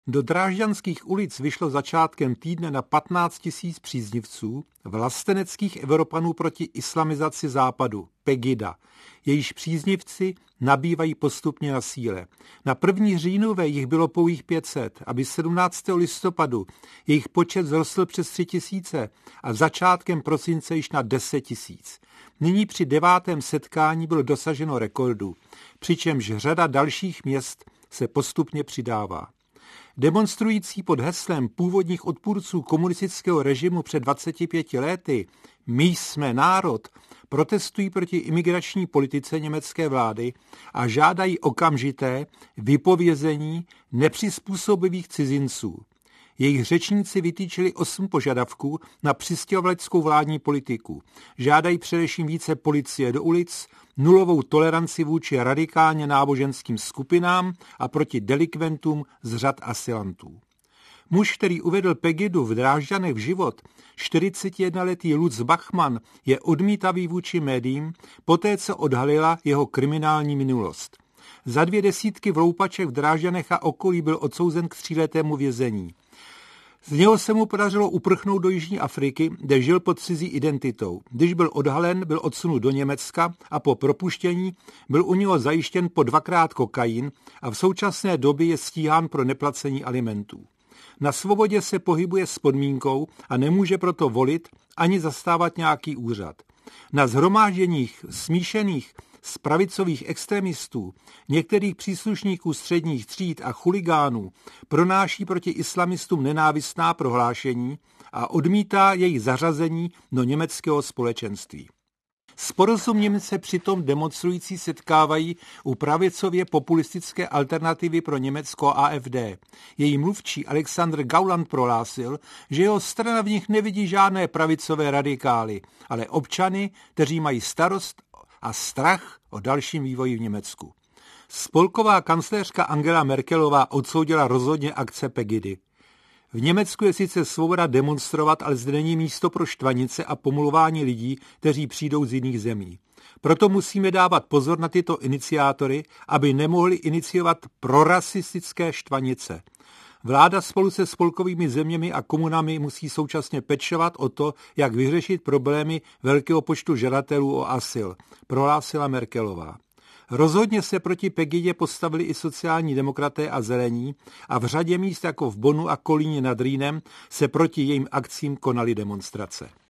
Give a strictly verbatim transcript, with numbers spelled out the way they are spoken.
Do Drážďanských ulic vyšlo začátkem týdne na patnáct tisíc příznivců vlasteneckých Evropanů proti islamizaci západu, Pegida. Jejíž příznivci nabývají postupně na síle. Na první říjnové jich bylo pouhých pět set, aby sedmnáctého listopadu jejich počet vzrostl přes tři tisíce a začátkem prosince již na deset tisíc. Nyní při devátém setkání bylo dosaženo rekordu, přičemž řada dalších měst se postupně přidává. Demonstrující pod heslem původních odpůrců komunistického režimu před dvaceti pěti lety My jsme národ protestují proti imigrační politice německé vlády a žádají okamžité vypovězení nepřizpůsobivých cizinců. Jejich řečníci vytýčili osm požadavků na přistěhovaleckou vládní politiku. Žádají především více policie do ulic, nulovou toleranci vůči radikálně náboženským skupinám a proti delikventům z řad asylantů. Muž, který uvedl Pegidu v Drážďanech v život, čtyřicetijednoletý Lutz Bachmann, je odmítavý vůči médiím, poté co odhalila jeho kriminální minulost. Za dvě desítky vloupaček v Drážďanech a okolí byl odsouzen k tříletému vězení. Z něho se mu podařilo uprchnout do Jižní Afriky, kde žil pod cizí identitou. Když byl odhalen, byl odsunut do Německa a po propuštění byl u něho zajištěn po dvakrát kokain a v současné době je stíhán pro neplacení alimentů. Na svobodě se pohybuje s podmínkou a nemůže proto volit ani zastávat nějaký úřad. Na shromážděních smíšených z pravicových extremistů, některých příslušníků středních tříd a chuligánů pronáší proti islamistům nenávistná prohlášení a odmítá jejich zařazení do německého společenství. S porozuměním se přitom demonstrující setkávají u pravicově populistické alternativy pro Německo A F D. Její mluvčí Alexander Gauland prohlásil, že jeho strana v nich nevidí žádné pravicové radikály, ale občany, kteří mají starost a strach o dalším vývoji v Německu. Spolková kancléřka Angela Merkelová odsoudila rozhodně akce Pegidy. V Německu je sice svoboda demonstrovat, ale zde není místo pro štvanice a pomluvání lidí, kteří přijdou z jiných zemí. Proto musíme dávat pozor na tyto iniciátory, aby nemohli iniciovat prorasistické štvanice. Vláda spolu se spolkovými zeměmi a komunami musí současně pečovat o to, jak vyřešit problémy velkého počtu žadatelů o asyl, prohlásila Merkelová. Rozhodně se proti Pegidě postavili i sociální demokraté a zelení a v řadě míst jako v Bonnu a Kolíně nad Rýnem se proti jejím akcím konaly demonstrace.